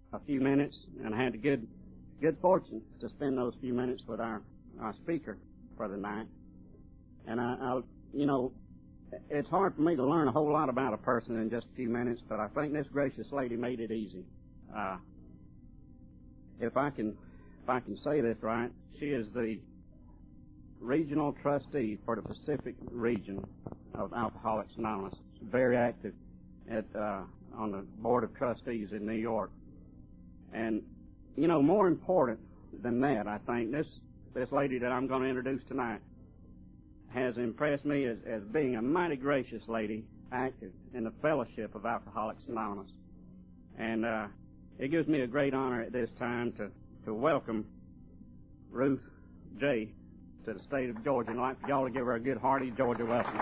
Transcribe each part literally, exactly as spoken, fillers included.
a few minutes, and I had the good good fortune to spend those few minutes with our, our speaker for the night. And I, I, you know, it's hard for me to learn a whole lot about a person in just a few minutes, but I think this gracious lady made it easy. Uh, if I can, if I can say this right, she is the regional trustee for the Pacific region of Alcoholics Anonymous. Very active at uh, on the board of trustees in New York. And you know, more important than that, I think this this lady that I'm going to introduce tonight has impressed me as, as being a mighty gracious lady, active in the fellowship of Alcoholics Anonymous. And uh, it gives me a great honor at this time to, to welcome Ruth J. to the state of Georgia. And I'd like for y'all to give her a good, hearty Georgia welcome.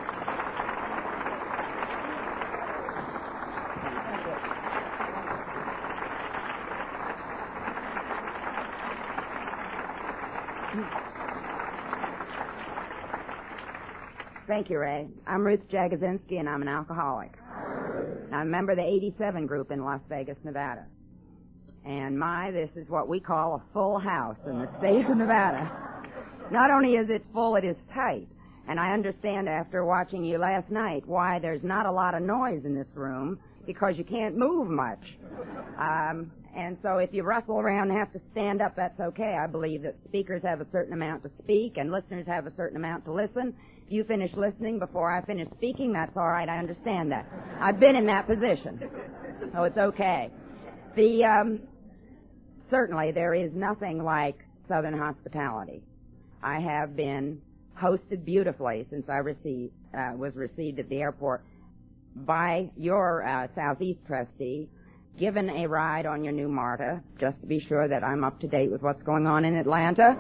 Thank you, Ray. I'm Ruth Jagosinski, and I'm an alcoholic. I'm a member of the eighty-seven group in Las Vegas, Nevada. And my, this is what we call a full house in the state of Nevada. Not only is it full, it is tight. And I understand after watching you last night why there's not a lot of noise in this room, because you can't move much. Um, and so if you rustle around and have to stand up, that's okay. I believe that speakers have a certain amount to speak and listeners have a certain amount to listen. If you finish listening before I finish speaking, that's all right. I understand that. I've been in that position, so it's okay. The um, certainly there is nothing like Southern hospitality. I have been hosted beautifully since I received uh, was received at the airport by your uh, Southeast trustee, given a ride on your new MARTA, just to be sure that I'm up to date with what's going on in Atlanta.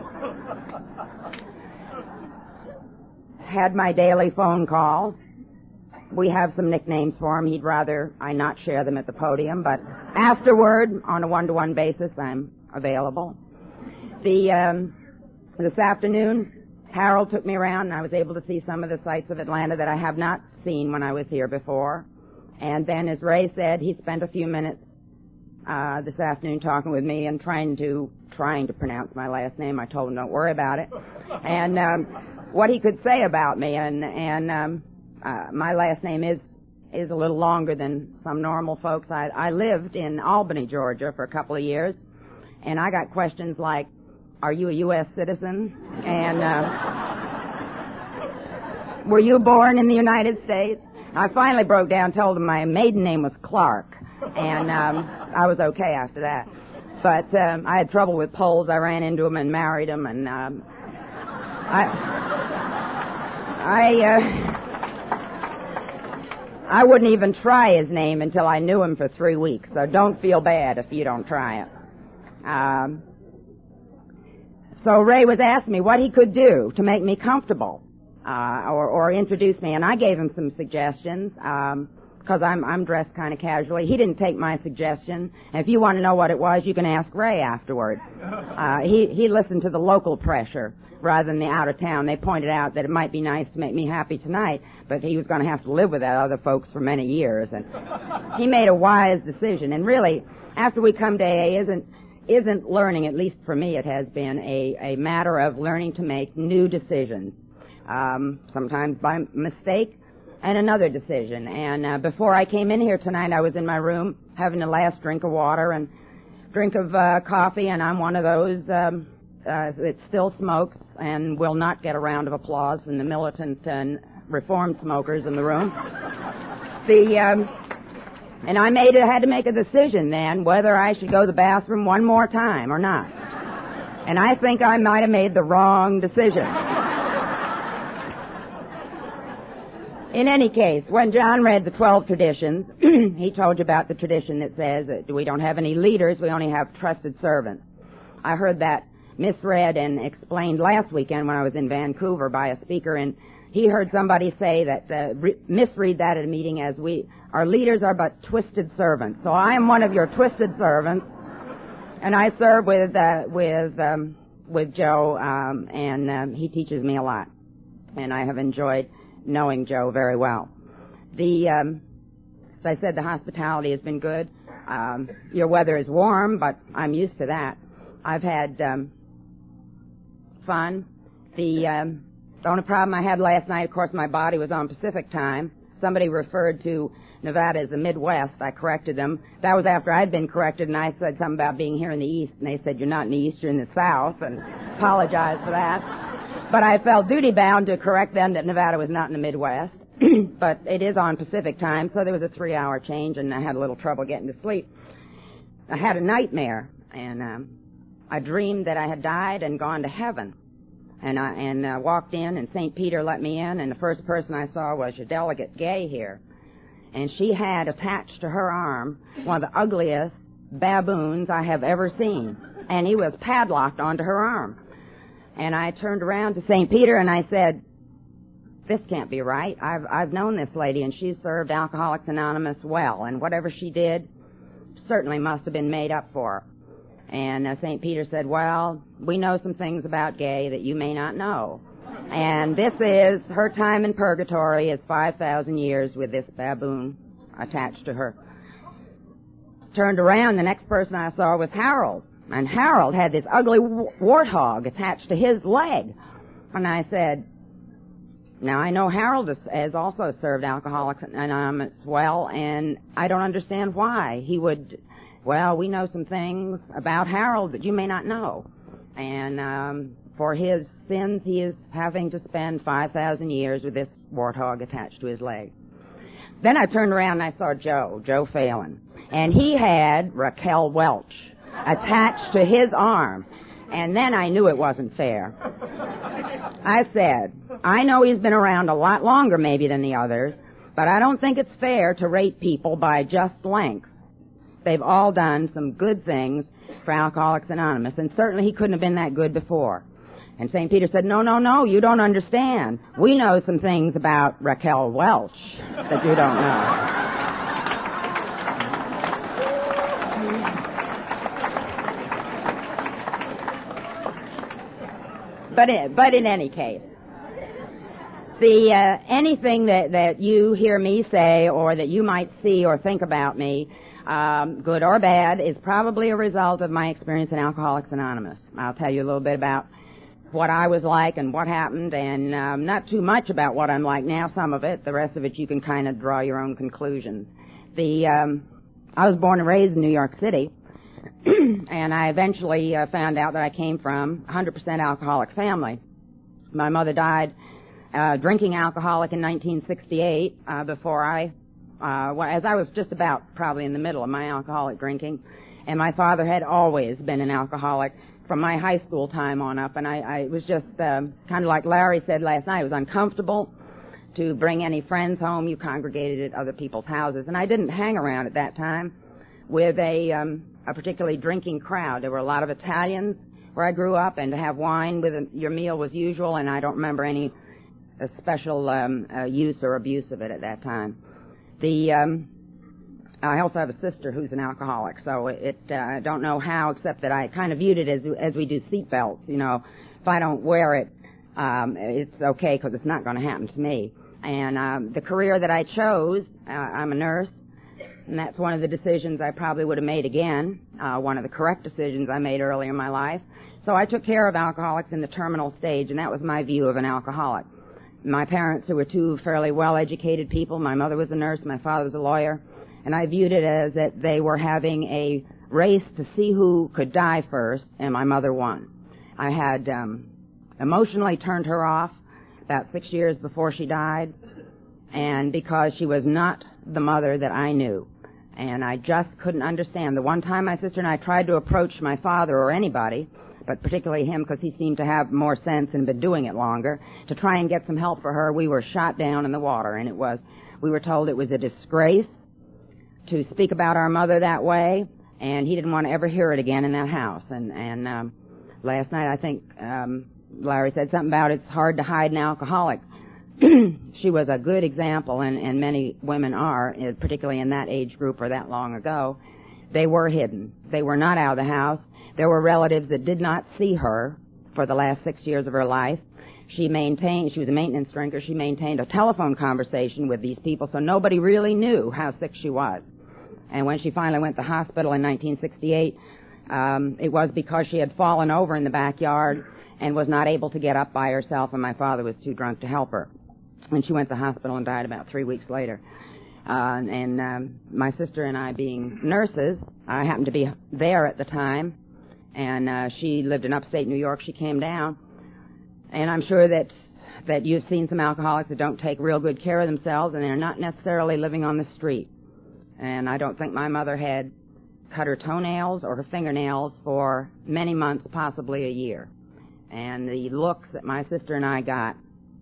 Had my daily phone call. We have some nicknames for him. He'd rather I not share them at the podium, but afterward, on a one-to-one basis, I'm available. The um, this afternoon, Harold took me around, and I was able to see some of the sights of Atlanta that I have not seen when I was here before. And then, as Ray said, he spent a few minutes uh, this afternoon talking with me and trying to trying to pronounce my last name. I told him, don't worry about it. And um, what he could say about me, and and um, uh, my last name is is a little longer than some normal folks. I, I lived in Albany, Georgia, for a couple of years, and I got questions like, "Are you a U S citizen?" and uh, "Were you born in the United States?" I finally broke down, told him my maiden name was Clark, and um, I was okay after that. But um, I had trouble with Poles. I ran into them and married them, and um, I, I, uh, I wouldn't even try his name until I knew him for three weeks. So don't feel bad if you don't try it. Um, so Ray was asking me what he could do to make me comfortable. Uh, or, or introduce me, and I gave him some suggestions, um, because I'm, I'm dressed kind of casually. He didn't take my suggestion, and if you want to know what it was, you can ask Ray afterward. Uh, he, he listened to the local pressure rather than the out of town. They pointed out that it might be nice to make me happy tonight, but he was going to have to live with that other folks for many years, and he made a wise decision. And really, after we come to A A, isn't, isn't learning, at least for me it has been, a, a matter of learning to make new decisions. Um, sometimes by mistake, and another decision. And uh, before I came in here tonight, I was in my room having the last drink of water and drink of uh, coffee, and I'm one of those um, uh, that still smokes and will not get a round of applause from the militant and reformed smokers in the room. the um, and I made I had to make a decision then whether I should go to the bathroom one more time or not. And I think I might have made the wrong decision. In any case, when John read the twelve traditions, he told you about the tradition that says that we don't have any leaders, we only have trusted servants. I heard that misread and explained last weekend when I was in Vancouver by a speaker, and he heard somebody say that, uh, re- misread that at a meeting as we, our leaders are but twisted servants. So I am one of your twisted servants, and I serve with, uh, with, um, with Joe, um, and um, he teaches me a lot, and I have enjoyed knowing Joe very well. The, um, as I said, the hospitality has been good. Um, your weather is warm, but I'm used to that. I've had um, fun. The, um, the only problem I had last night, of course, my body was on Pacific time. Somebody referred to Nevada as the Midwest. I corrected them. That was after I'd been corrected, and I said something about being here in the East, and they said, you're not in the East, you're in the South, and apologized for that. But I felt duty-bound to correct them that Nevada was not in the Midwest. But it is on Pacific time, so there was a three-hour change, and I had a little trouble getting to sleep. I had a nightmare, and um, I dreamed that I had died and gone to heaven. And I and uh, walked in, and Saint Peter let me in, and the first person I saw was your delegate Gay here. And she had attached to her arm one of the ugliest baboons I have ever seen. And he was padlocked onto her arm. And I turned around to Saint Peter, and I said, this can't be right. I've I've known this lady, and she served Alcoholics Anonymous well, and whatever she did certainly must have been made up for her. And uh, Saint Peter said, well, we know some things about Gay that you may not know. And this is, her time in purgatory is five thousand years with this baboon attached to her. Turned around, the next person I saw was Harold. And Harold had this ugly warthog attached to his leg. And I said, now, I know Harold has also served Alcoholics Anonymous well, and I don't understand why he would, well, we know some things about Harold that you may not know. And um, for his sins, he is having to spend five thousand years with this warthog attached to his leg. Then I turned around and I saw Joe, Joe Phelan, and he had Raquel Welch attached to his arm. And then I knew it wasn't fair. I said, I know he's been around a lot longer maybe than the others, but I don't think it's fair to rate people by just length. They've all done some good things for Alcoholics Anonymous, and certainly he couldn't have been that good before. And Saint Peter said, no, no, no, you don't understand. We know some things about Raquel Welch that you don't know. But in, but in any case, the uh, anything that, that you hear me say or that you might see or think about me, um, good or bad, is probably a result of my experience in Alcoholics Anonymous. I'll tell you a little bit about what I was like and what happened, and um, not too much about what I'm like now, some of it. The rest of it you can kind of draw your own conclusions. The um, I was born and raised in New York City. And I eventually uh, found out that I came from a one hundred percent alcoholic family. My mother died uh, drinking alcoholic in nineteen sixty-eight uh, before I, uh, well, as I was just about probably in the middle of my alcoholic drinking. And my father had always been an alcoholic from my high school time on up. And I, I was just um, kind of like Larry said last night, it was uncomfortable to bring any friends home. You congregated at other people's houses. And I didn't hang around at that time with a... Um, a particularly drinking crowd. There were a lot of Italians where I grew up, and to have wine with a, your meal was usual, and I don't remember any uh, special um, uh, use or abuse of it at that time. The um, I also have a sister who's an alcoholic, so it uh, I don't know how, except that I kind of viewed it as as we do seat belts. You know, if I don't wear it, um, it's okay because it's not going to happen to me. And um, the career that I chose, uh, I'm a nurse. And that's one of the decisions I probably would have made again, uh, one of the correct decisions I made earlier in my life. So I took care of alcoholics in the terminal stage, and that was my view of an alcoholic. My parents, who were two fairly well-educated people, my mother was a nurse, my father was a lawyer, and I viewed it as that they were having a race to see who could die first, and my mother won. I had um, emotionally turned her off about six years before she died, and because she was not the mother that I knew. And I just couldn't understand. The one time my sister and I tried to approach my father or anybody, but particularly him because he seemed to have more sense and been doing it longer, to try and get some help for her, we were shot down in the water. And it was, we were told it was a disgrace to speak about our mother that way, and he didn't want to ever hear it again in that house. And, and um, last night I think um, Larry said something about it's hard to hide an alcoholic. She was a good example, and, and many women are, particularly in that age group or that long ago. They were hidden. They were not out of the house. There were relatives that did not see her for the last six years of her life. She maintained, she was a maintenance drinker, she maintained a telephone conversation with these people, so nobody really knew how sick she was. And when she finally went to the hospital in nineteen sixty-eight, um, it was because she had fallen over in the backyard and was not able to get up by herself, and my father was too drunk to help her. And she went to the hospital and died about three weeks later. Uh, and um, my sister and I, being nurses, I happened to be there at the time, and uh, she lived in upstate New York. She came down, and I'm sure that that you've seen some alcoholics that don't take real good care of themselves, and they're not necessarily living on the street. And I don't think my mother had cut her toenails or her fingernails for many months, possibly a year. And the looks that my sister and I got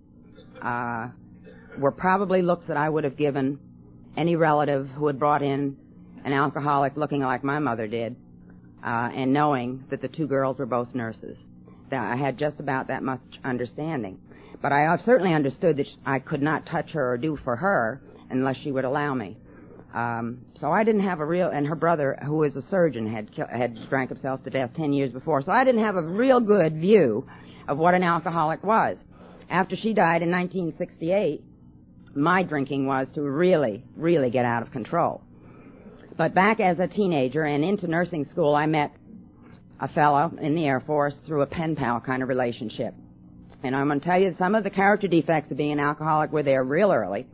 uh, were probably looks that I would have given any relative who had brought in an alcoholic looking like my mother did, uh, and knowing that the two girls were both nurses. That I had just about that much understanding. But I certainly understood that I could not touch her or do for her unless she would allow me. Um, so I didn't have a real, and her brother, who was a surgeon, had had drank himself to death ten years before. So I didn't have a real good view of what an alcoholic was. After she died in nineteen sixty-eight, my drinking was to really, really get out of control. But back as a teenager and into nursing school, I met a fellow in the Air Force through a pen pal kind of relationship. And I'm going to tell you, some of the character defects of being an alcoholic were there real early.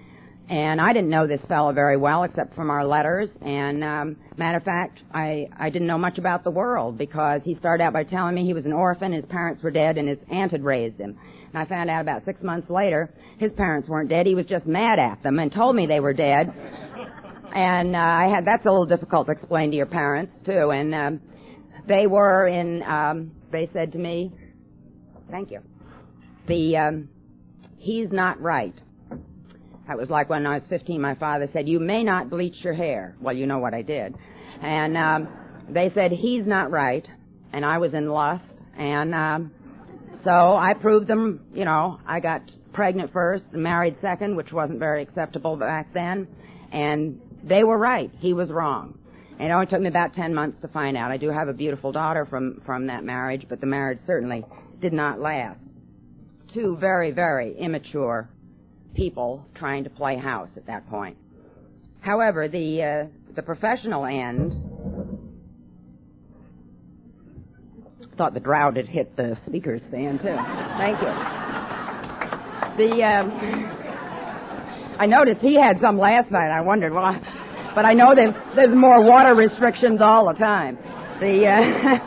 And I didn't know this fellow very well, except from our letters. And, um, matter of fact, I, I didn't know much about the world, because he started out by telling me he was an orphan, his parents were dead, and his aunt had raised him. And I found out about six months later, his parents weren't dead, he was just mad at them and told me they were dead. And uh, I had that's a little difficult to explain to your parents, too. And um, they were in, um, they said to me, thank you, the, um, he's not right. That was like when I was fifteen, my father said, you may not bleach your hair. Well, you know what I did. And um, they said, he's not right. And I was in lust. And um, so I proved them, you know, I got pregnant first and married second, which wasn't very acceptable back then. And they were right. He was wrong. And it only took me about ten months to find out. I do have a beautiful daughter from, from that marriage, but the marriage certainly did not last. Two very, very immature people trying to play house at that point. However, the uh, the professional end, thought the drought had hit the speaker stand too. Thank you. The um, I noticed he had some last night. I wondered, well, I, but I know there's there's more water restrictions all the time. The uh,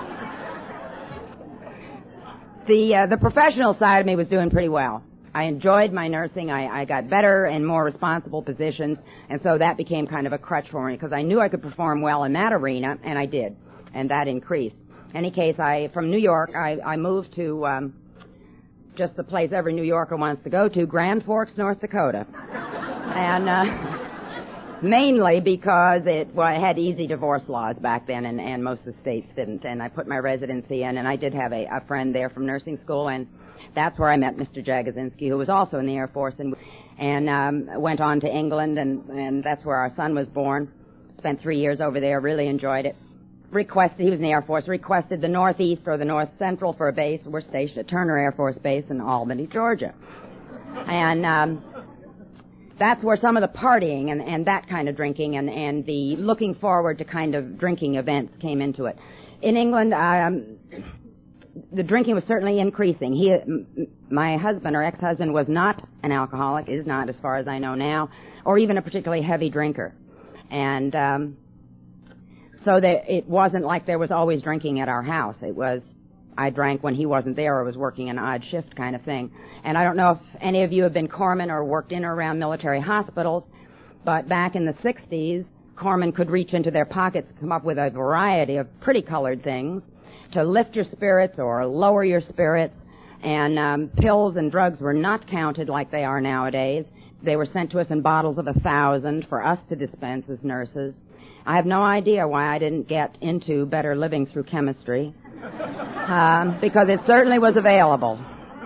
the uh, the professional side of me was doing pretty well. I enjoyed my nursing. I, I got better and more responsible positions, and so that became kind of a crutch for me, because I knew I could perform well in that arena, and I did, and that increased. In any case, I from New York, I, I moved to um, just the place every New Yorker wants to go to, Grand Forks, North Dakota, and uh, mainly because it, well, it had easy divorce laws back then, and, and most of the states didn't, and I put my residency in, and I did have a, a friend there from nursing school, and that's where I met Mister Jagosinski, who was also in the Air Force, and and um, went on to England, and, and that's where our son was born. Spent three years over there, really enjoyed it. Requested, he was in the Air Force, requested the Northeast or the North Central for a base. We're stationed at Turner Air Force Base in Albany, Georgia. And um, that's where some of the partying and, and that kind of drinking and, and the looking forward to kind of drinking events came into it. In England, um, the drinking was certainly increasing. He, m- my husband or ex-husband was not an alcoholic, is not as far as I know now, or even a particularly heavy drinker. And um, so that it wasn't like there was always drinking at our house. It was, I drank when he wasn't there or was working an odd shift kind of thing. And I don't know if any of you have been corpsmen or worked in or around military hospitals, but back in the sixties, corpsmen could reach into their pockets and come up with a variety of pretty colored things to lift your spirits or lower your spirits, and um, pills and drugs were not counted like they are nowadays. They were sent to us in bottles of a thousand for us to dispense as nurses. I have no idea why I didn't get into better living through chemistry, um, because it certainly was available.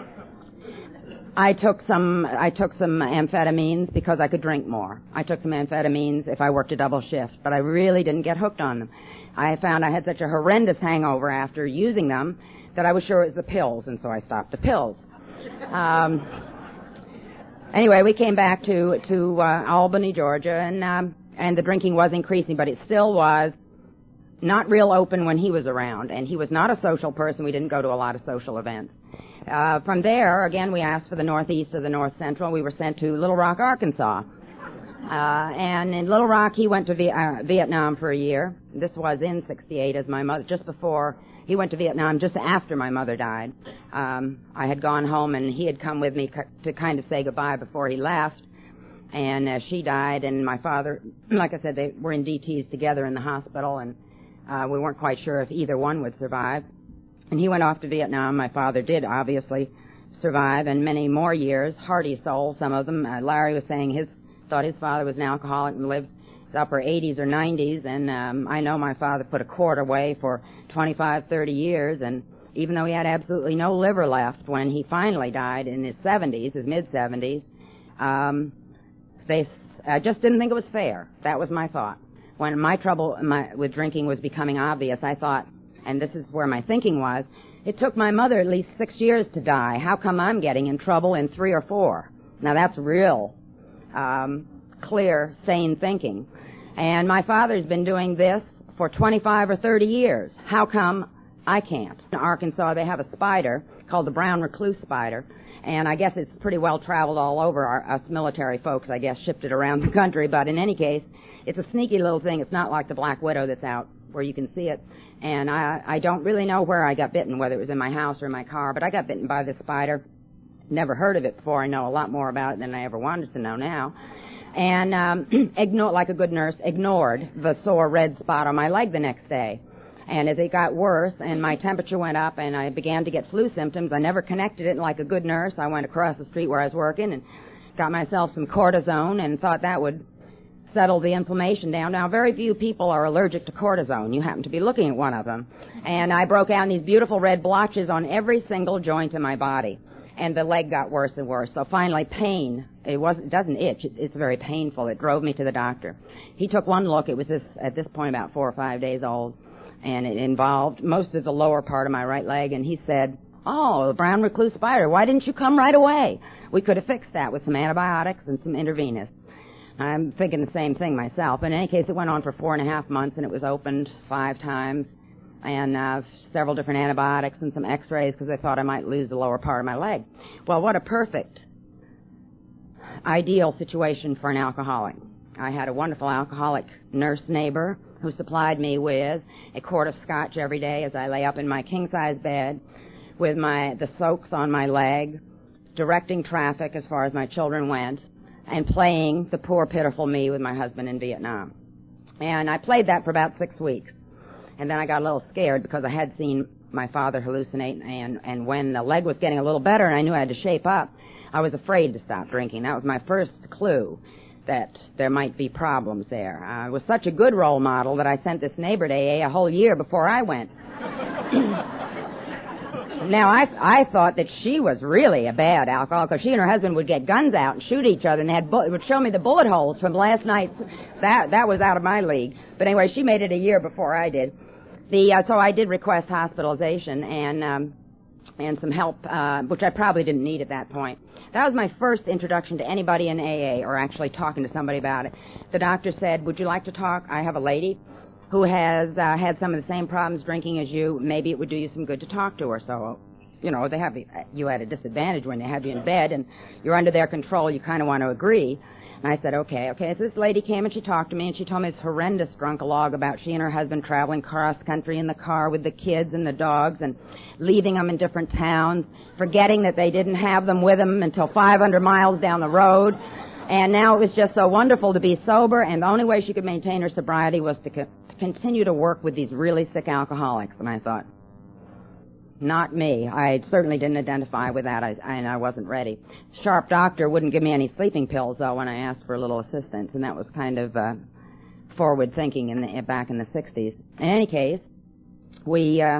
I took some I took some amphetamines because I could drink more. I took some amphetamines if I worked a double shift, but I really didn't get hooked on them. I found I had such a horrendous hangover after using them that I was sure it was the pills, and so I stopped the pills. Um, anyway, we came back to to uh, Albany, Georgia, and um, and the drinking was increasing, but it still was not real open when he was around, and he was not a social person. We didn't go to a lot of social events. Uh, from there, again, we asked for the Northeast or the North Central. We were sent to Little Rock, Arkansas. Uh, and in Little Rock, he went to v- uh, Vietnam for a year. This was in sixty-eight, as my mother, just before, he went to Vietnam just after my mother died. Um, I had gone home, and he had come with me c- to kind of say goodbye before he left. And uh, she died, and my father, like I said, they were in D Ts together in the hospital, and uh, we weren't quite sure if either one would survive. And he went off to Vietnam. My father did, obviously, survive, and many more years. Hardy soul, some of them. Uh, Larry was saying his thought his father was an alcoholic and lived his upper eighties or nineties, and um, I know my father put a quart away for twenty-five, thirty years, and even though he had absolutely no liver left when he finally died in his seventies, his mid-seventies, um, they I just didn't think it was fair. That was my thought. When my trouble my, with drinking was becoming obvious, I thought, and this is where my thinking was, it took my mother at least six years to die. How come I'm getting in trouble in three or four? Now that's real Um, clear, sane thinking. And my father's been doing this for twenty-five or thirty years. How come I can't? In Arkansas, they have a spider called the brown recluse spider, and I guess it's pretty well traveled all over. Our, us military folks, I guess, shipped it around the country, but in any case, it's a sneaky little thing. It's not like the black widow that's out where you can see it. And I, I don't really know where I got bitten, whether it was in my house or in my car, but I got bitten by this spider. Never heard of it before. I know a lot more about it than I ever wanted to know now. And um, ignore, like a good nurse, ignored the sore red spot on my leg the next day. And as it got worse and my temperature went up and I began to get flu symptoms, I never connected it. And like a good nurse, I went across the street where I was working and got myself some cortisone and thought that would settle the inflammation down. Now, very few people are allergic to cortisone. You happen to be looking at one of them. And I broke out in these beautiful red blotches on every single joint in my body. And the leg got worse and worse. So finally, pain. It wasn't. It doesn't itch. It, it's very painful. It drove me to the doctor. He took one look. It was this at this point about four or five days old, and it involved most of the lower part of my right leg. And he said, "Oh, the brown recluse spider. Why didn't you come right away? We could have fixed that with some antibiotics and some intravenous." I'm thinking the same thing myself. In any case, it went on for four and a half months, and it was opened five times. And uh, several different antibiotics and some x-rays because I thought I might lose the lower part of my leg. Well, what a perfect, ideal situation for an alcoholic. I had a wonderful alcoholic nurse neighbor who supplied me with a quart of scotch every day as I lay up in my king-size bed with my the soaks on my leg, directing traffic as far as my children went, and playing the poor, pitiful me with my husband in Vietnam. And I played that for about six weeks. And then I got a little scared because I had seen my father hallucinate, and, and when the leg was getting a little better and I knew I had to shape up, I was afraid to stop drinking. That was my first clue that there might be problems there. I was such a good role model that I sent this neighbor to A A a whole year before I went. Now, I I thought that she was really a bad alcoholic because she and her husband would get guns out and shoot each other, and they had bu- would show me the bullet holes from last night. That that was out of my league. But anyway, she made it a year before I did. The uh, so I did request hospitalization and um, and some help, uh, which I probably didn't need at that point. That was my first introduction to anybody in A A or actually talking to somebody about it. The doctor said, "Would you like to talk? I have a lady who has uh, had some of the same problems drinking as you. Maybe it would do you some good to talk to her." So, you know, they have you at a disadvantage when they have you in bed and you're under their control. You kind of want to agree. And I said, okay, okay. So this lady came and she talked to me and she told me this horrendous drunk-a-log about she and her husband traveling cross-country in the car with the kids and the dogs and leaving them in different towns, forgetting that they didn't have them with them until five hundred miles down the road. And now it was just so wonderful to be sober, and the only way she could maintain her sobriety was to, co- to continue to work with these really sick alcoholics. And I thought, not me. I certainly didn't identify with that, I, and I wasn't ready. Sharp doctor wouldn't give me any sleeping pills, though, when I asked for a little assistance, and that was kind of uh, forward thinking in the, back in the sixties. In any case, we uh,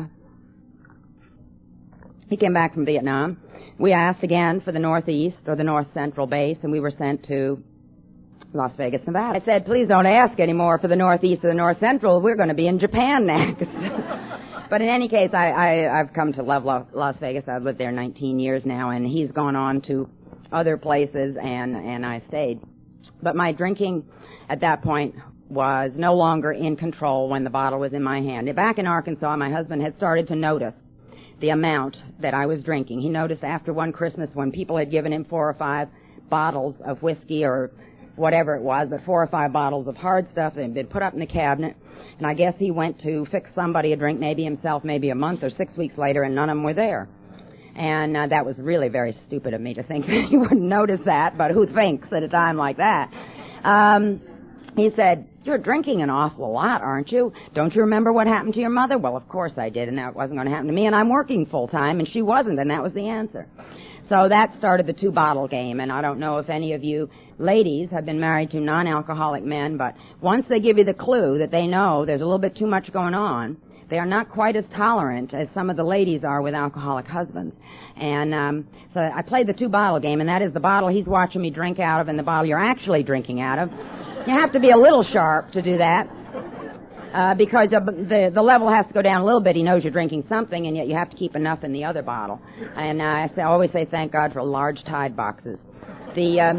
he came back from Vietnam. We asked again for the Northeast or the North Central base, and we were sent to Las Vegas, Nevada. I said, please don't ask anymore for the Northeast or the North Central. We're going to be in Japan next. But in any case, I, I, I've come to love Las Vegas. I've lived there nineteen years now, and he's gone on to other places, and, and I stayed. But my drinking at that point was no longer in control when the bottle was in my hand. Back in Arkansas, my husband had started to notice the amount that I was drinking. He noticed after one Christmas when people had given him four or five bottles of whiskey or whatever it was, but four or five bottles of hard stuff that had been put up in the cabinet, and I guess he went to fix somebody a drink, maybe himself, maybe a month or six weeks later, and none of them were there. And uh, that was really very stupid of me to think that he wouldn't notice that, but who thinks at a time like that? Um, he said, "You're drinking an awful lot, aren't you? Don't you remember what happened to your mother?" Well, of course I did, and that wasn't going to happen to me, and I'm working full-time, and she wasn't, and that was the answer. So that started the two-bottle game, and I don't know if any of you ladies have been married to non-alcoholic men, but once they give you the clue that they know there's a little bit too much going on, they are not quite as tolerant as some of the ladies are with alcoholic husbands. And um, so I played the two-bottle game, and that is the bottle he's watching me drink out of and the bottle you're actually drinking out of. You have to be a little sharp to do that. Uh, because uh, the the level has to go down a little bit. He knows you're drinking something, and yet you have to keep enough in the other bottle. And uh, I, say, I always say thank God for large Tide boxes. The um,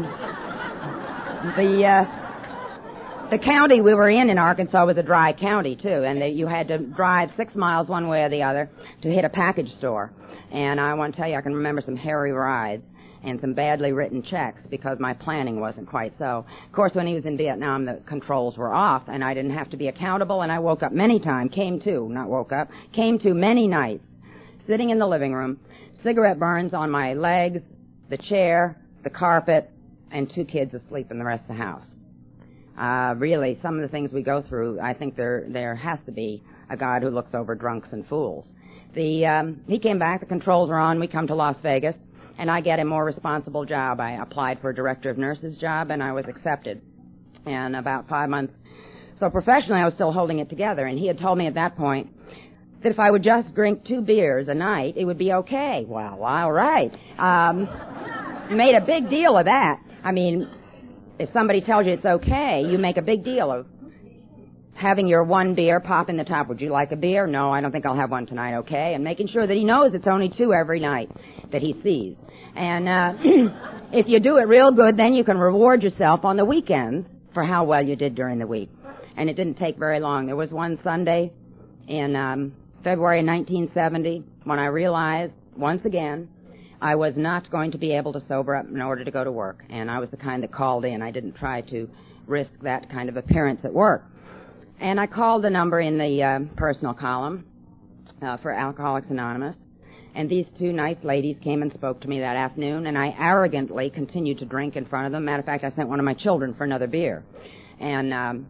the uh, the county we were in in Arkansas was a dry county too, and they, you had to drive six miles one way or the other to hit a package store. And I want to tell you, I can remember some hairy rides and some badly written checks because my planning wasn't quite so. Of course, when he was in Vietnam, the controls were off, and I didn't have to be accountable, and I woke up many times, came to, not woke up, came to many nights, sitting in the living room, cigarette burns on my legs, the chair, the carpet, and two kids asleep in the rest of the house. Uh, really, some of the things we go through, I think there there has to be a God who looks over drunks and fools. The um, he came back, the controls were on, we come to Las Vegas, and I get a more responsible job. I applied for a director of nurses job, and I was accepted. And about five months, so professionally I was still holding it together, and he had told me at that point that if I would just drink two beers a night, it would be okay. Well, all right. Um, made a big deal of that. I mean, if somebody tells you it's okay, you make a big deal of having your one beer pop in the top. Would you like a beer? No, I don't think I'll have one tonight, okay? And making sure that he knows it's only two every night that he sees. And uh, if you do it real good, then you can reward yourself on the weekends for how well you did during the week. And it didn't take very long. There was one Sunday in um, February nineteen seventy when I realized, once again, I was not going to be able to sober up in order to go to work. And I was the kind that called in. I didn't try to risk that kind of appearance at work. And I called the number in the uh, personal column uh, for Alcoholics Anonymous. And these two nice ladies came and spoke to me that afternoon, and I arrogantly continued to drink in front of them. Matter of fact, I sent one of my children for another beer. And um,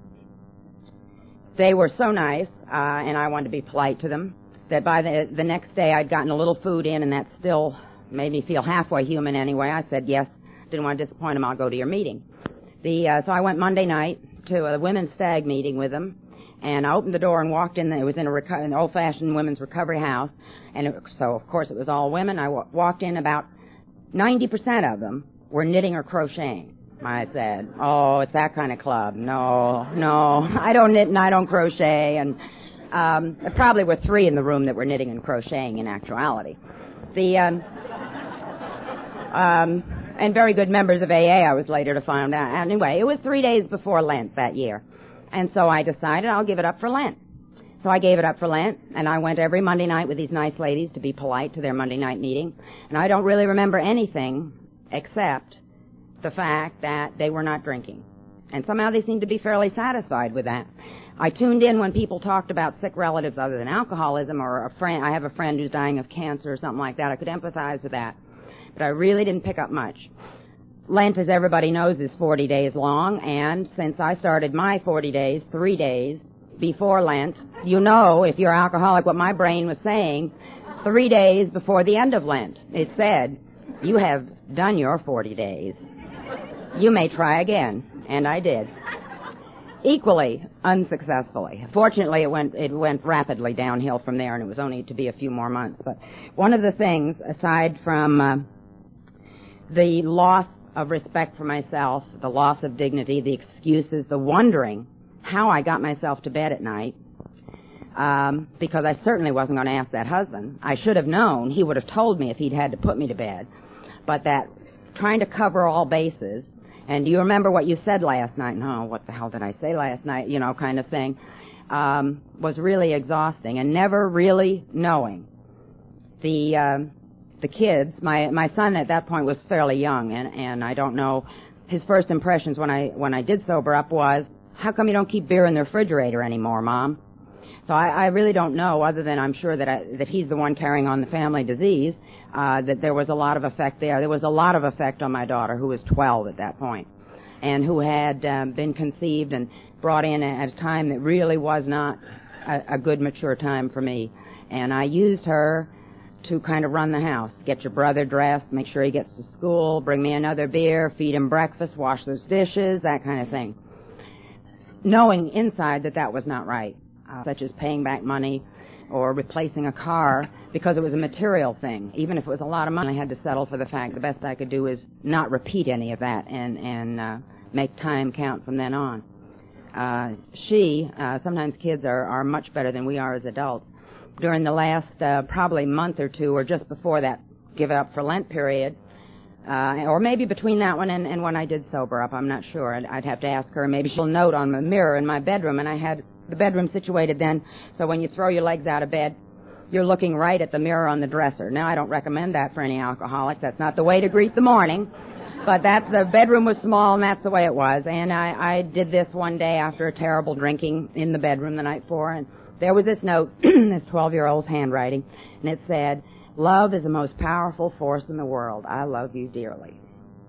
they were so nice, uh, and I wanted to be polite to them, that by the, the next day I'd gotten a little food in, and that still made me feel halfway human anyway. I said, yes, didn't want to disappoint them, I'll go to your meeting. The uh, so I went Monday night to a women's stag meeting with them, and I opened the door and walked in. It was in a reco- an old-fashioned women's recovery house, and it, so, of course, it was all women. I w- walked in, about ninety percent of them were knitting or crocheting. I said, oh, it's that kind of club. No, no, I don't knit and I don't crochet, and um, there probably were three in the room that were knitting and crocheting in actuality. The um, um, and very good members of A A, I was later to find out. Anyway, it was three days before Lent that year. And so I decided I'll give it up for Lent. So I gave it up for Lent, and I went every Monday night with these nice ladies to be polite to their Monday night meeting. And I don't really remember anything except the fact that they were not drinking. And somehow they seemed to be fairly satisfied with that. I tuned in when people talked about sick relatives other than alcoholism, or a friend. I have a friend who's dying of cancer or something like that. I could empathize with that. But I really didn't pick up much. Lent, as everybody knows, is forty days long, and since I started my forty days, three days before Lent, you know, if you're alcoholic, what my brain was saying three days before the end of Lent. It said, you have done your forty days. You may try again. And I did. Equally unsuccessfully. Fortunately, it went it went rapidly downhill from there, and it was only to be a few more months. But one of the things, aside from uh, the loss of respect for myself, the loss of dignity, the excuses, the wondering how I got myself to bed at night, um, because I certainly wasn't going to ask that husband. I should have known. He would have told me if he'd had to put me to bed. But that trying to cover all bases And do you remember what you said last night? No, what the hell did I say last night? You know, kind of thing. Um, was really exhausting, and never really knowing. The um, the kids, my my son at that point was fairly young, and, and I don't know, his first impressions when I when I did sober up was, how come you don't keep beer in the refrigerator anymore, Mom? So I, I really don't know, other than I'm sure that I, that he's the one carrying on the family disease, uh, that there was a lot of effect there. There was a lot of effect on my daughter, who was twelve at that point, and who had um, been conceived and brought in at a time that really was not a, a good, mature time for me. And I used her to kind of run the house, get your brother dressed, make sure he gets to school, bring me another beer, feed him breakfast, wash those dishes, that kind of thing. Knowing inside that that was not right, uh, such as paying back money or replacing a car because it was a material thing. Even if it was a lot of money, I had to settle for the fact the best I could do is not repeat any of that and, and uh, make time count from then on. Uh, she, uh, sometimes kids are, are much better than we are as adults. During the last uh, probably month or two, or just before that give it up for Lent period, uh, or maybe between that one and, and when I did sober up, I'm not sure. I'd, I'd have to ask her. Maybe she'll note on the mirror in my bedroom, and I had the bedroom situated then, so when you throw your legs out of bed, you're looking right at the mirror on the dresser. Now, I don't recommend that for any alcoholic. That's not the way to greet the morning. But that's, the bedroom was small, and that's the way it was. And I, I did this one day after a terrible drinking in the bedroom the night before, and there was this note, this twelve-year-old's handwriting, and it said, "Love is the most powerful force in the world. I love you dearly."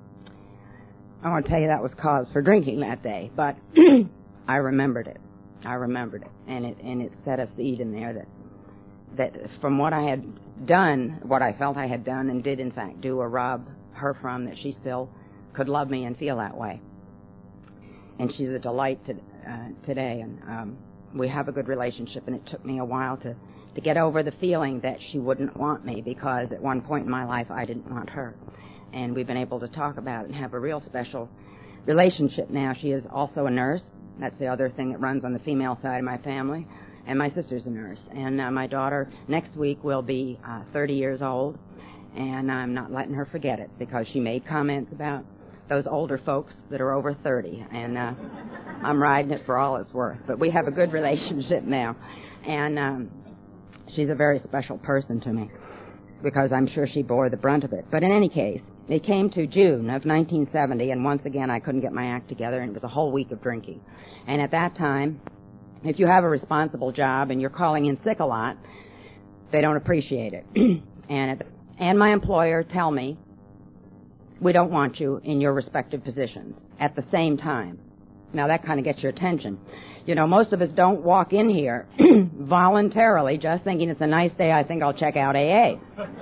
I want to tell you that was cause for drinking that day, but I remembered it. I remembered it, and it and it set a seed in there that that from what I had done, what I felt I had done and did in fact do or rob her from, that she still could love me and feel that way. And she's a delight to, uh, today, and um, we have a good relationship, and it took me a while to, to get over the feeling that she wouldn't want me, because at one point in my life I didn't want her. And we've been able to talk about it and have a real special relationship now. She is also a nurse. That's the other thing that runs on the female side of my family. And my sister's a nurse. And uh, my daughter next week will be uh, thirty years old, and I'm not letting her forget it, because she made comments about those older folks that are over thirty, and uh, I'm riding it for all it's worth. But we have a good relationship now, and um, she's a very special person to me, because I'm sure she bore the brunt of it. But in any case, it came to June of nineteen seventy, and once again I couldn't get my act together, and it was a whole week of drinking. And at that time, if you have a responsible job and you're calling in sick a lot, they don't appreciate it. and it, and my employer tell me, we don't want you in your respective positions at the same time. Now, that kind of gets your attention. You know, most of us don't walk in here voluntarily just thinking it's a nice day, I think I'll check out A A.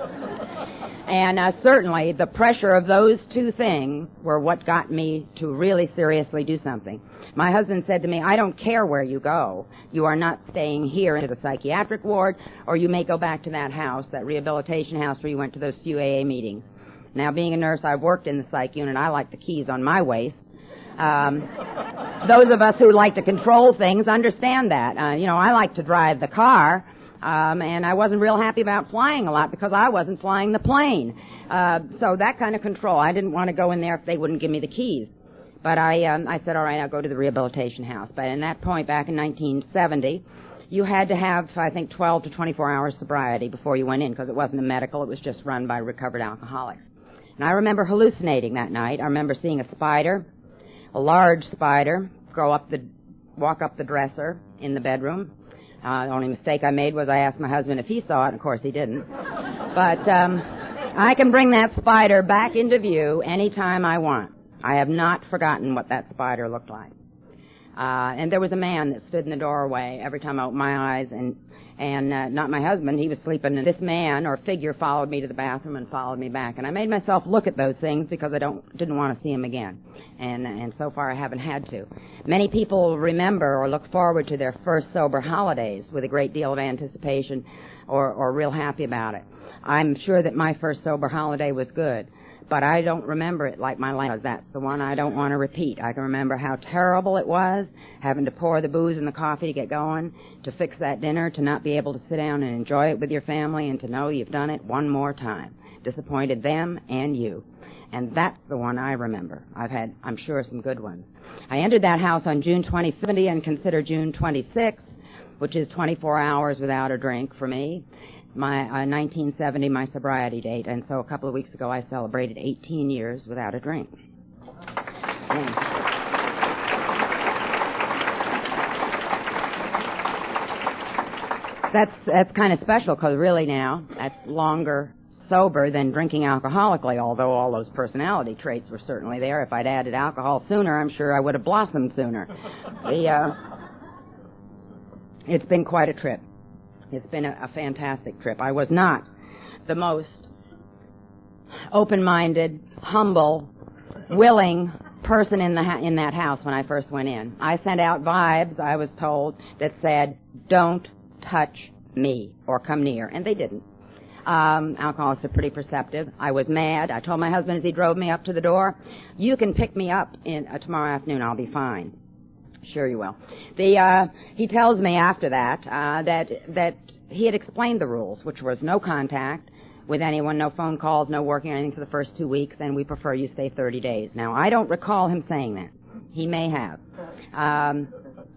And uh, certainly the pressure of those two things were what got me to really seriously do something. My husband said to me, I don't care where you go. You are not staying here into the psychiatric ward, or you may go back to that house, that rehabilitation house where you went to those few A A meetings. Now, being a nurse, I've worked in the psych unit. I like the keys on my waist. Um, those of us who like to control things understand that. Uh, you know, I like to drive the car, um, and I wasn't real happy about flying a lot because I wasn't flying the plane. Uh, so that kind of control, I didn't want to go in there if they wouldn't give me the keys. But I, um, I said, all right, I'll go to the rehabilitation house. But in that point, back in nineteen seventy, you had to have, I think, twelve to twenty-four hours sobriety before you went in, because it wasn't a medical, it was just run by recovered alcoholics. And I remember hallucinating that night. I remember seeing a spider, a large spider, go up the, walk up the dresser in the bedroom. Uh, the only mistake I made was I asked my husband if he saw it, and of course he didn't. But um, I can bring that spider back into view anytime I want. I have not forgotten what that spider looked like. Uh, and there was a man that stood in the doorway every time I opened my eyes, and and uh, not my husband, he was sleeping, and this man or figure followed me to the bathroom and followed me back. And I made myself look at those things because I don't didn't want to see him again. And and so far I haven't had to. Many people remember or look forward to their first sober holidays with a great deal of anticipation or, or real happy about it. I'm sure that my first sober holiday was good, but I don't remember it like my life was. That's the one I don't want to repeat. I can remember how terrible it was, having to pour the booze and the coffee to get going, to fix that dinner, to not be able to sit down and enjoy it with your family, and to know you've done it one more time, disappointed them and you. And that's the one I remember. I've had, I'm sure, some good ones. I entered that house on June twenty-fifth and consider June twenty-sixth, which is twenty-four hours without a drink for me, my uh, nineteen seventy, my sobriety date. And so a couple of weeks ago I celebrated eighteen years without a drink. Yeah. That's that's kind of special because really now that's longer sober than drinking alcoholically, although all those personality traits were certainly there. If I'd added alcohol sooner, I'm sure I would have blossomed sooner. The, uh, it's been quite a trip. It's been a, a fantastic trip. I was not the most open-minded, humble, willing person in the ha- in that house when I first went in. I sent out vibes, I was told, that said, don't touch me or come near, and they didn't. Um, alcoholics are pretty perceptive. I was mad. I told my husband as he drove me up to the door, you can pick me up in uh, tomorrow afternoon. I'll be fine. Sure you will. The uh, he tells me after that uh, that that he had explained the rules, which was no contact with anyone, no phone calls, no working or anything for the first two weeks, and we prefer you stay thirty days. Now, I don't recall him saying that. He may have. Um,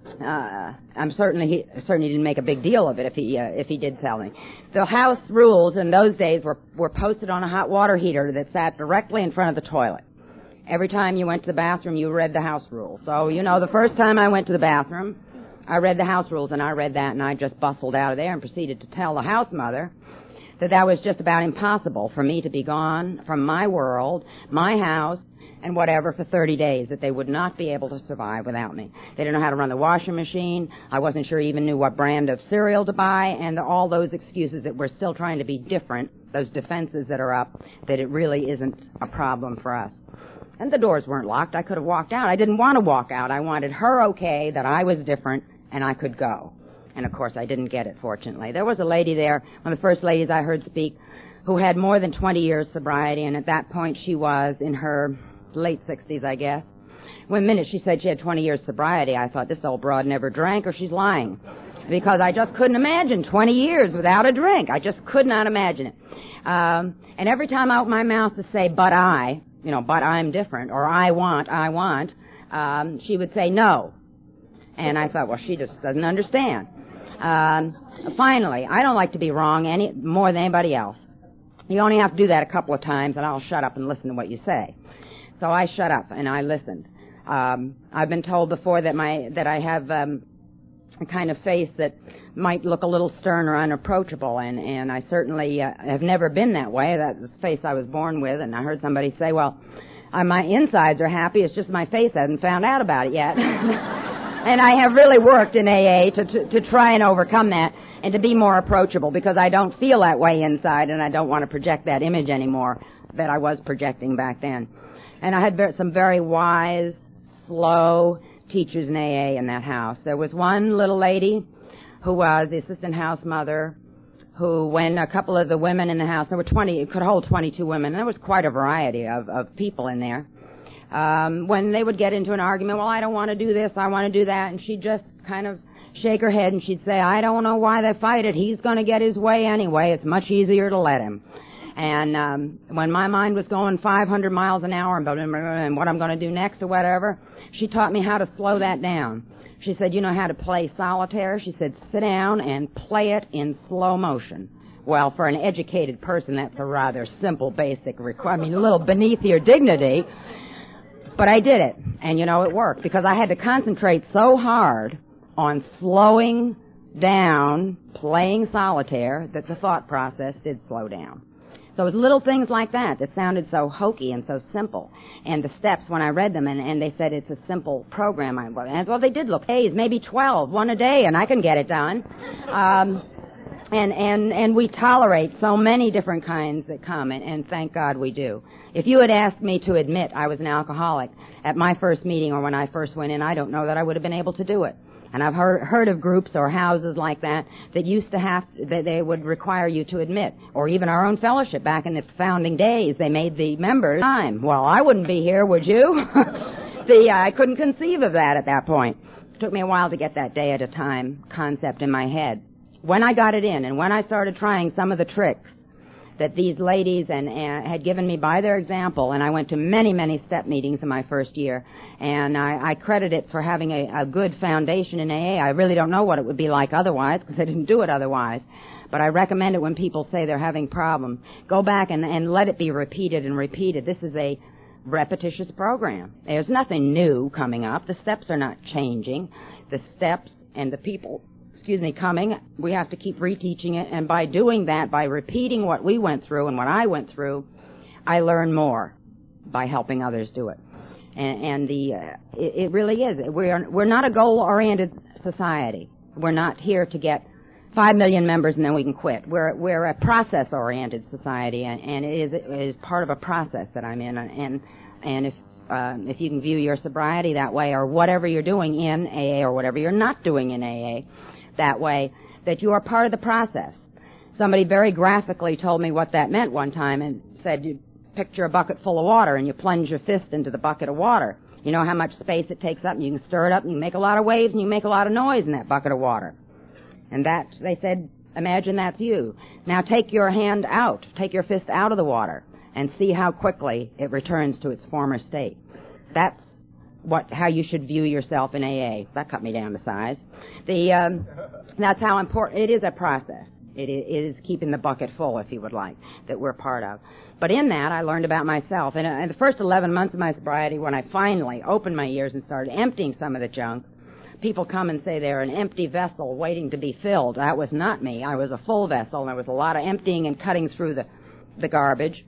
Uh, I'm certainly he certainly didn't make a big deal of it if he uh, if he did tell me. The house rules in those days were were posted on a hot water heater that sat directly in front of the toilet. Every time you went to the bathroom, you read the house rules. So you know, the first time I went to the bathroom, I read the house rules, and I read that, and I just bustled out of there and proceeded to tell the house mother that that was just about impossible for me to be gone from my world, my house, and whatever for thirty days, that they would not be able to survive without me. They didn't know how to run the washing machine. I wasn't sure even knew what brand of cereal to buy, and all those excuses that we're still trying to be different, those defenses that are up, that it really isn't a problem for us. And the doors weren't locked. I could have walked out. I didn't want to walk out. I wanted her okay, that I was different, and I could go. And, of course, I didn't get it, fortunately. There was a lady there, one of the first ladies I heard speak, who had more than twenty years sobriety, and at that point she was in her late sixties, I guess. One minute she said she had twenty years sobriety, I thought, this old broad never drank or she's lying. Because I just couldn't imagine twenty years without a drink. I just could not imagine it. Um, and every time I opened my mouth to say, but I, you know, but I'm different, or I want, I want, um, she would say no. And I thought, well, she just doesn't understand. Um, finally, I don't like to be wrong any more than anybody else. You only have to do that a couple of times, and I'll shut up and listen to what you say. So I shut up and I listened. Um, I've been told before that my that I have um, a kind of face that might look a little stern or unapproachable, and and I certainly uh, have never been that way. That's the face I was born with. And I heard somebody say, "Well, uh, my insides are happy. It's just my face hasn't found out about it yet." And I have really worked in A A to, to to try and overcome that and to be more approachable, because I don't feel that way inside, and I don't want to project that image anymore that I was projecting back then. And I had some very wise, slow teachers in A A in that house. There was one little lady who was the assistant house mother, who, when a couple of the women in the house, there were twenty, it could hold twenty-two women, and there was quite a variety of, of people in there. Um, when they would get into an argument, well, I don't want to do this, I want to do that, and she'd just kind of shake her head and she'd say, I don't know why they fight it. He's going to get his way anyway. It's much easier to let him. And um, when my mind was going five hundred miles an hour and what I'm going to do next or whatever, she taught me how to slow that down. She said, you know how to play solitaire? She said, sit down and play it in slow motion. Well, for an educated person, that's a rather simple, basic requirement. I mean, a little beneath your dignity. But I did it. And, you know, it worked, because I had to concentrate so hard on slowing down, playing solitaire, that the thought process did slow down. So it was little things like that that sounded so hokey and so simple. And the steps, when I read them, and, and they said it's a simple program, I, and, well, they did look days, maybe twelve, one a day, and I can get it done. Um, and, and, and we tolerate so many different kinds that come, and, and thank God we do. If you had asked me to admit I was an alcoholic at my first meeting or when I first went in, I don't know that I would have been able to do it. And I've heard, heard of groups or houses like that that used to have, that they would require you to admit, or even our own fellowship back in the founding days, they made the members time. Well, I wouldn't be here, would you? the, uh, I couldn't conceive of that at that point. It took me a while to get that day at a time concept in my head. When I got it in, and when I started trying some of the tricks that these ladies and, and had given me by their example, and I went to many, many step meetings in my first year, and I, I credit it for having a, a good foundation in A A. I really don't know what it would be like otherwise, because I didn't do it otherwise. But I recommend it when people say they're having problems. Go back and, and let it be repeated and repeated. This is a repetitious program. There's nothing new coming up. The steps are not changing. The steps and the people, excuse me, coming, we have to keep reteaching it. And by doing that, by repeating what we went through and what I went through, I learn more by helping others do it. And, and the uh, it, it really is. We're we're not a goal-oriented society. We're not here to get five million members and then we can quit. We're we're a process-oriented society, and, and it is it is part of a process that I'm in. And and if uh, if you can view your sobriety that way, or whatever you're doing in A A, or whatever you're not doing in A A, that way, that you are part of the process. Somebody very graphically told me what that meant one time, and said you picture a bucket full of water and you plunge your fist into the bucket of water. You know how much space it takes up, and you can stir it up, and you can make a lot of waves, and you can make a lot of noise in that bucket of water. And that, they said, imagine that's you. Now take your hand out, take your fist out of the water, and see how quickly it returns to its former state. That's what, how you should view yourself in A A. That cut me down to size. The, um, that's how important, it is a process. It is keeping the bucket full, if you would like, that we're part of. But in that, I learned about myself. And in the first eleven months of my sobriety, when I finally opened my ears and started emptying some of the junk, people come and say they're an empty vessel waiting to be filled. That was not me. I was a full vessel, and there was a lot of emptying and cutting through the, the garbage.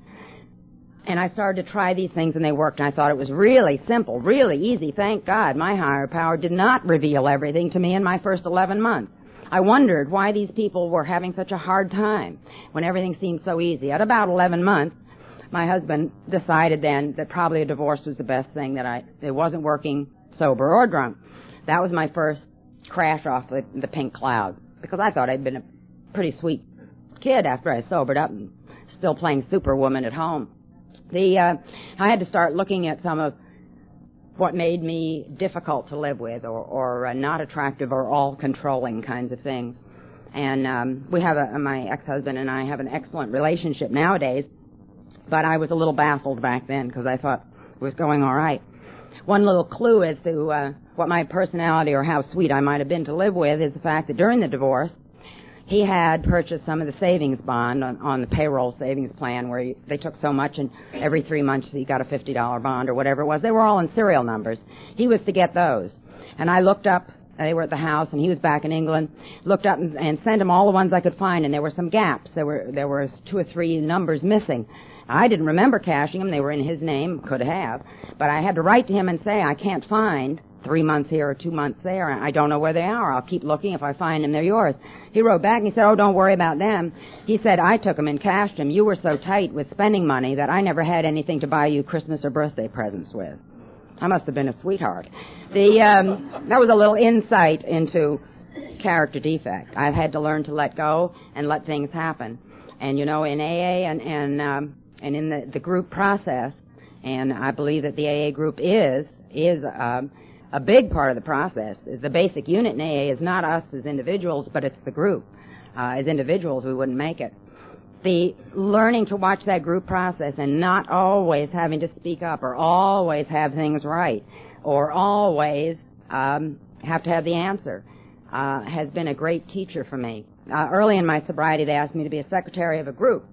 And I started to try these things, and they worked, and I thought it was really simple, really easy. Thank God my higher power did not reveal everything to me in my first eleven months. I wondered why these people were having such a hard time when everything seemed so easy. At about eleven months, my husband decided then that probably a divorce was the best thing, that I, it wasn't working sober or drunk. That was my first crash off the, the pink cloud, because I thought I'd been a pretty sweet kid after I sobered up and still playing Superwoman at home. The uh, I had to start looking at some of what made me difficult to live with, or, or uh, not attractive, or all-controlling kinds of things. And um, we have a, my ex-husband and I have an excellent relationship nowadays, but I was a little baffled back then because I thought it was going all right. One little clue as to uh, what my personality or how sweet I might have been to live with is the fact that during the divorce, he had purchased some of the savings bond on, on the payroll savings plan, where he, they took so much, and every three months he got a fifty dollar bond or whatever it was. They were all in serial numbers. He was to get those. And I looked up, they were at the house, and he was back in England, looked up and, and sent him all the ones I could find, and there were some gaps. There were, there were two or three numbers missing. I didn't remember cashing them. They were in his name, could have. But I had to write to him and say, I can't find three months here or two months there. I don't know where they are. I'll keep looking. If I find them, they're yours. He wrote back and he said, oh, don't worry about them. He said, I took them and cashed them. You were so tight with spending money that I never had anything to buy you Christmas or birthday presents with. I must have been a sweetheart. The um, that was a little insight into character defect. I've had to learn to let go and let things happen. And, you know, in A A and, and, um, and in the, the group process, and I believe that the A A group is, is, um, a big part of the process. The basic unit in A A is not us as individuals, but it's the group. Uh, as individuals, we wouldn't make it. The learning to watch that group process and not always having to speak up, or always have things right, or always um, have to have the answer, uh, has been a great teacher for me. Uh, early in my sobriety, they asked me to be a secretary of a group.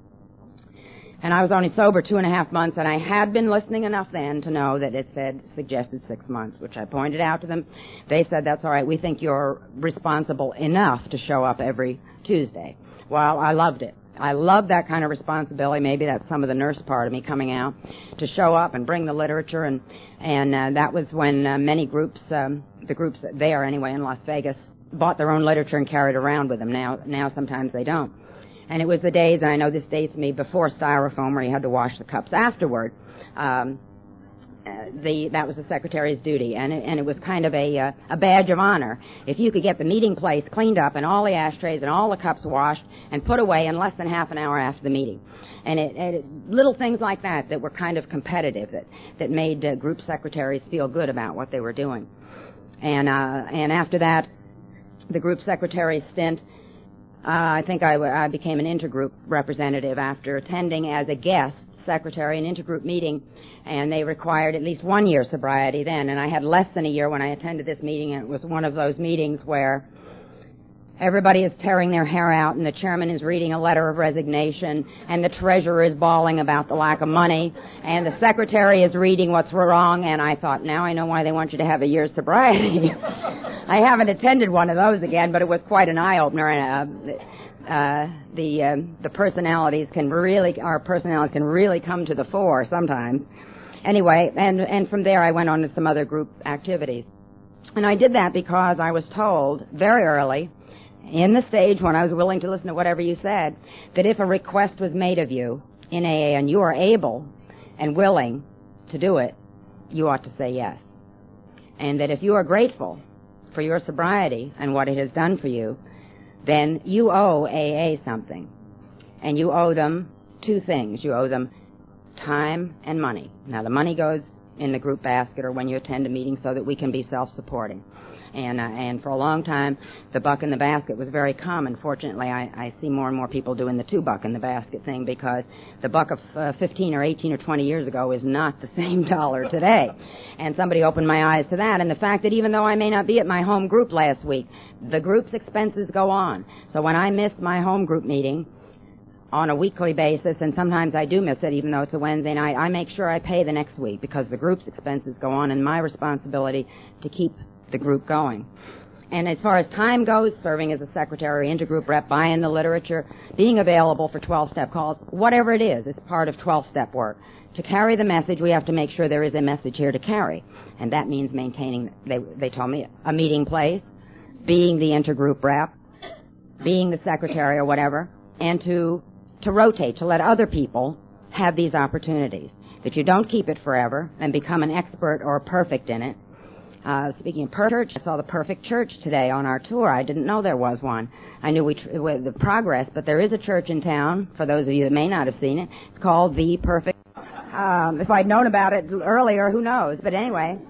And I was only sober two and a half months, and I had been listening enough then to know that it said, suggested six months, which I pointed out to them. They said, that's all right, we think you're responsible enough to show up every Tuesday. Well, I loved it. I loved that kind of responsibility. Maybe that's some of the nurse part of me coming out, to show up and bring the literature, and, and uh, that was when uh, many groups, um, the groups there anyway in Las Vegas, bought their own literature and carried it around with them. Now, now sometimes they don't. And it was the days, and I know this dates me, before Styrofoam, where you had to wash the cups afterward. Um, uh, the that was the secretary's duty, and it, and it was kind of a uh, a badge of honor if you could get the meeting place cleaned up and all the ashtrays and all the cups washed and put away in less than half an hour after the meeting. And it, it little things like that that were kind of competitive, that that made uh, group secretaries feel good about what they were doing. And uh, and after that, the group secretary stint. I think I, w- I became an intergroup representative after attending as a guest secretary an intergroup meeting, and they required at least one year sobriety then, and I had less than a year when I attended this meeting, and it was one of those meetings where everybody is tearing their hair out, and the chairman is reading a letter of resignation, and the treasurer is bawling about the lack of money, and the secretary is reading what's wrong, and I thought, now I know why they want you to have a year's sobriety. I haven't attended one of those again, but it was quite an eye-opener, and uh, uh, the uh, the personalities can really, our personalities can really come to the fore sometimes. Anyway, and, and from there I went on to some other group activities. And I did that because I was told very early, in the stage when I was willing to listen to whatever you said, that if a request was made of you in A A and you are able and willing to do it, you ought to say yes. And that if you are grateful for your sobriety and what it has done for you, then you owe A A something. And you owe them two things. You owe them time and money. Now, the money goes in the group basket or when you attend a meeting so that we can be self-supporting. And uh, and for a long time, the buck in the basket was very common. Fortunately, I, I see more and more people doing the two buck in the basket thing because the buck of uh, fifteen or eighteen or twenty years ago is not the same dollar today. And somebody opened my eyes to that. And the fact that even though I may not be at my home group last week, the group's expenses go on. So when I miss my home group meeting on a weekly basis, and sometimes I do miss it even though it's a Wednesday night, I make sure I pay the next week because the group's expenses go on and my responsibility to keep the group going. And as far as time goes, serving as a secretary, intergroup rep, buying the literature, being available for twelve-step calls, whatever it is, it's part of twelve-step work. To carry the message, we have to make sure there is a message here to carry. And that means maintaining, they, they told me, a meeting place, being the intergroup rep, being the secretary or whatever, and to, to rotate, to let other people have these opportunities. That you don't keep it forever and become an expert or perfect in it. Uh, speaking of church, I saw the Perfect Church today on our tour. I didn't know there was one. I knew we tr- with the progress, but there is a church in town, for those of you that may not have seen it. It's called The Perfect. Um, if I'd known about it earlier, who knows? But anyway,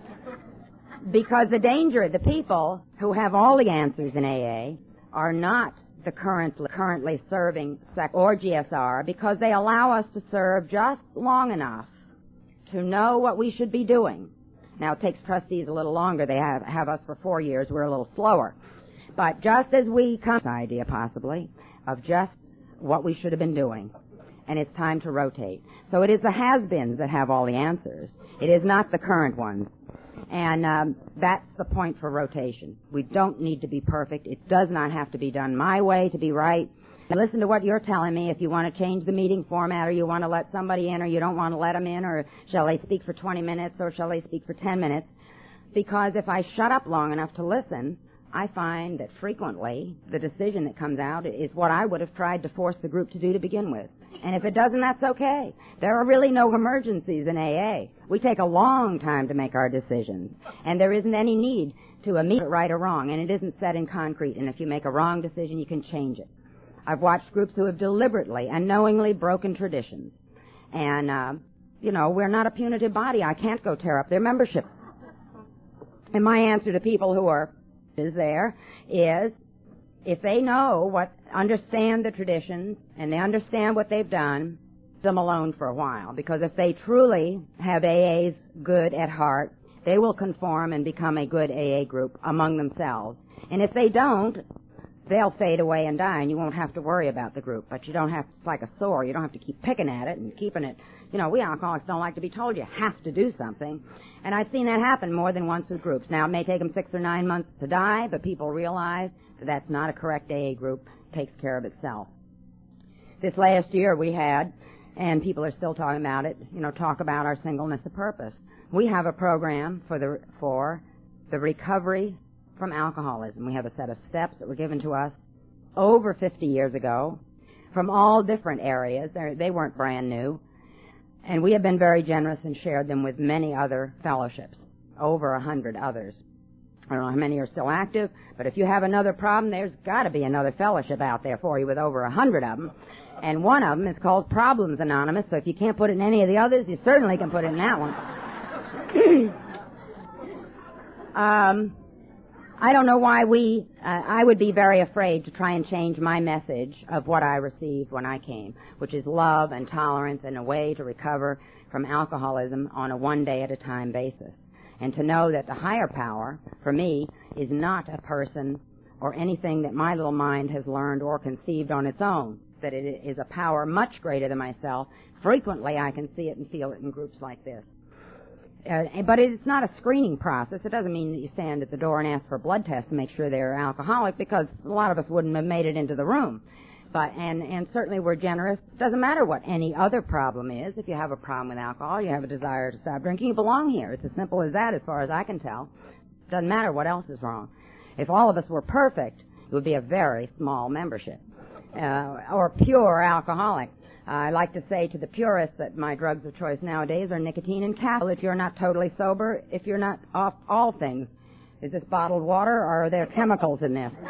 because the danger, the people who have all the answers in A A are not the currently, currently serving sec or G S R because they allow us to serve just long enough to know what we should be doing. Now, it takes trustees a little longer. They have, have us for four years. We're a little slower. But just as we come to the idea, possibly, of just what we should have been doing, and it's time to rotate. So it is the has-beens that have all the answers. It is not the current ones. And um, that's the point for rotation. We don't need to be perfect. It does not have to be done my way to be right. Now listen to what you're telling me. If you want to change the meeting format or you want to let somebody in or you don't want to let them in, or shall they speak for twenty minutes or shall they speak for ten minutes? Because if I shut up long enough to listen, I find that frequently the decision that comes out is what I would have tried to force the group to do to begin with. And if it doesn't, that's okay. There are really no emergencies in A A. We take a long time to make our decisions, and there isn't any need to immediately right or wrong, and it isn't set in concrete. And if you make a wrong decision, you can change it. I've watched groups who have deliberately and knowingly broken traditions. And, uh, you know, we're not a punitive body. I can't go tear up their membership. And my answer to people who are is there is, if they know what, understand the traditions, and they understand what they've done, them alone for a while. Because if they truly have A A's good at heart, they will conform and become a good A A group among themselves. And if they don't, they'll fade away and die, and you won't have to worry about the group. But you don't have, it's like a sore, you don't have to keep picking at it and keeping it. You know, we alcoholics don't like to be told you have to do something. And I've seen that happen more than once with groups. Now, it may take them six or nine months to die, but people realize that that's not a correct A A group. It takes care of itself. This last year we had, and people are still talking about it, you know, talk about our singleness of purpose. We have a program for the, for the recovery from alcoholism. We have a set of steps that were given to us over fifty years ago from all different areas. They're, they weren't brand new. And we have been very generous and shared them with many other fellowships, over a hundred others. I don't know how many are still active, but if you have another problem, there's got to be another fellowship out there for you with over a hundred of them. And one of them is called Problems Anonymous, so if you can't put it in any of the others, you certainly can put it in that one. um... I don't know why we, uh, I would be very afraid to try and change my message of what I received when I came, which is love and tolerance and a way to recover from alcoholism on a one-day-at-a-time basis. And to know that the higher power, for me, is not a person or anything that my little mind has learned or conceived on its own, that it is a power much greater than myself. Frequently I can see it and feel it in groups like this. Uh, but it's not a screening process. It doesn't mean that you stand at the door and ask for a blood test to make sure they're alcoholic, because a lot of us wouldn't have made it into the room. But and and certainly we're generous. It doesn't matter what any other problem is. If you have a problem with alcohol, you have a desire to stop drinking, you belong here. It's as simple as that, as far as I can tell. It doesn't matter what else is wrong. If all of us were perfect, it would be a very small membership, uh, or pure alcoholic. I like to say to the purists that my drugs of choice nowadays are nicotine and caffeine. If you're not totally sober, if you're not off all things, is this bottled water or are there chemicals in this?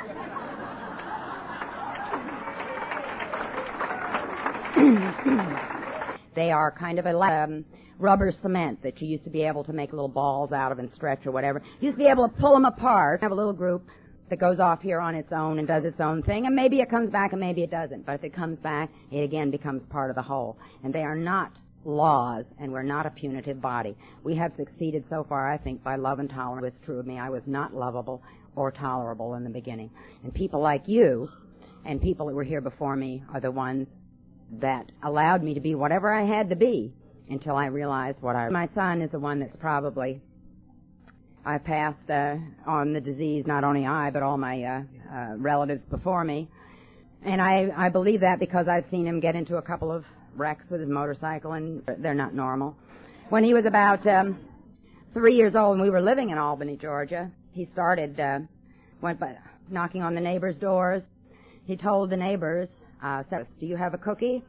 They are kind of a um, rubber cement that you used to be able to make little balls out of and stretch or whatever. You used to be able to pull them apart, have a little group that goes off here on its own and does its own thing, and maybe it comes back and maybe it doesn't. But if it comes back, it again becomes part of the whole. And they are not laws, and we're not a punitive body. We have succeeded so far, I think, by love and tolerance. It was true of me. I was not lovable or tolerable in the beginning. And people like you and people that were here before me are the ones that allowed me to be whatever I had to be until I realized what I... My son is the one that's probably... I passed uh, on the disease, not only I, but all my uh, uh, relatives before me. And I, I believe that because I've seen him get into a couple of wrecks with his motorcycle, and they're not normal. When he was about um, three years old and we were living in Albany, Georgia, he started, uh, went by knocking on the neighbors' doors. He told the neighbors, uh, do you have a cookie?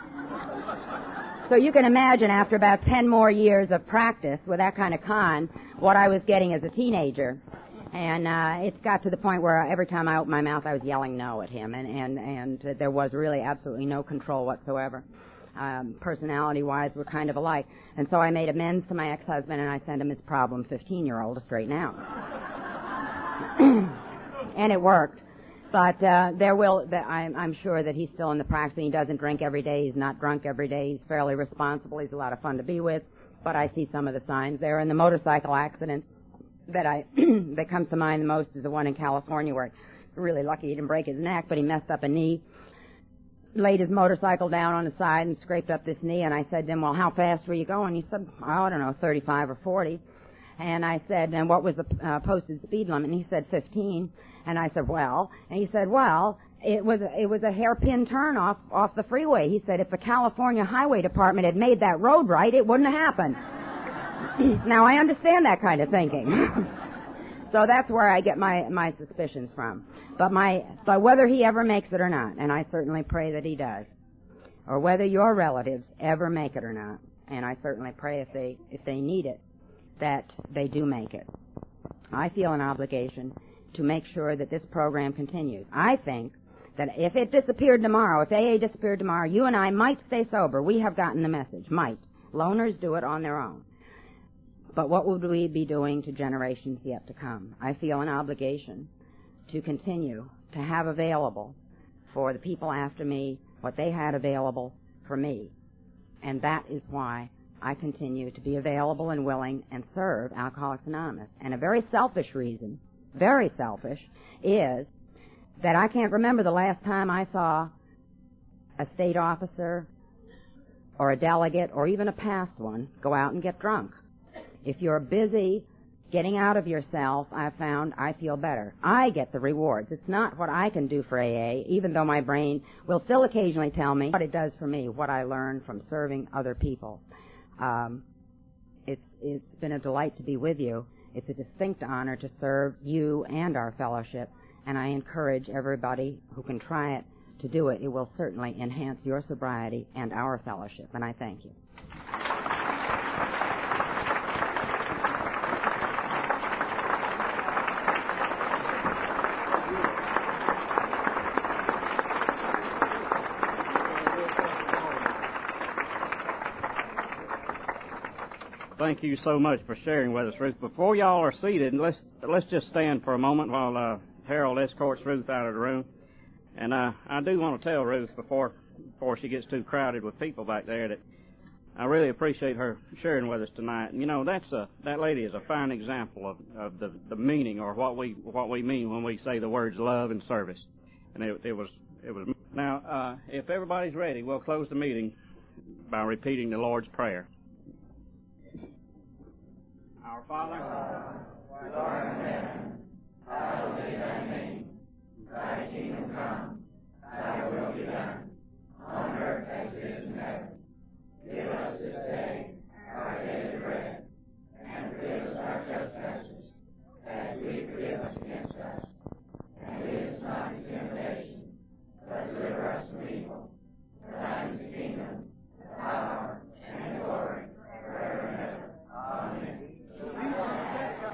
So you can imagine, after about ten more years of practice with that kind of con, what I was getting as a teenager. And uh, it's got to the point where every time I opened my mouth, I was yelling no at him, and, and, and there was really absolutely no control whatsoever. Um, personality-wise, we're kind of alike. And so I made amends to my ex-husband, and I sent him his problem fifteen-year-old to straighten out. And it worked. But uh, there will, I'm, I'm sure that he's still in the practice. He doesn't drink every day. He's not drunk every day. He's fairly responsible. He's a lot of fun to be with. But I see some of the signs there. And the motorcycle accident that I that comes to mind the most is the one in California where really lucky he didn't break his neck, but he messed up a knee, laid his motorcycle down on the side and scraped up this knee. And I said to him, well, how fast were you going? He said, oh, I don't know, thirty-five or forty. And I said, and what was the uh, posted speed limit? And he said fifteen. And I said, well, and he said, well, it was it was a hairpin turn off off the freeway. He said, if the California Highway Department had made that road right, it wouldn't have happened. Now, I understand that kind of thinking. So that's where I get my, my suspicions from. But my but whether he ever makes it or not, and I certainly pray that he does, or whether your relatives ever make it or not, and I certainly pray if they if they need it, that they do make it. I feel an obligation to make sure that this program continues. I think that if it disappeared tomorrow, if A A disappeared tomorrow, you and I might stay sober. We have gotten the message. Might. Loners do it on their own. But what would we be doing to generations yet to come? I feel an obligation to continue to have available for the people after me what they had available for me. And that is why I continue to be available and willing and serve Alcoholics Anonymous. And a very selfish reason, very selfish, is that I can't remember the last time I saw a state officer or a delegate or even a past one go out and get drunk. If you're busy getting out of yourself, I've found I feel better. I get the rewards. It's not what I can do for A A, even though my brain will still occasionally tell me what it does for me, what I learn from serving other people. Um, it's, it's been a delight to be with you. It's a distinct honor to serve you and our fellowship, and I encourage everybody who can try it to do it. It will certainly enhance your sobriety and our fellowship, and I thank you. Thank you so much for sharing with us, Ruth. Before y'all are seated, let's let's just stand for a moment while uh, Harold escorts Ruth out of the room. And uh, I do want to tell Ruth before before she gets too crowded with people back there that I really appreciate her sharing with us tonight. And, you know, that's a that lady is a fine example of, of the, the meaning or what we what we mean when we say the words love and service. And it, it was it was now uh, if everybody's ready, we'll close the meeting by repeating the Lord's Prayer. Our Father, who art in heaven,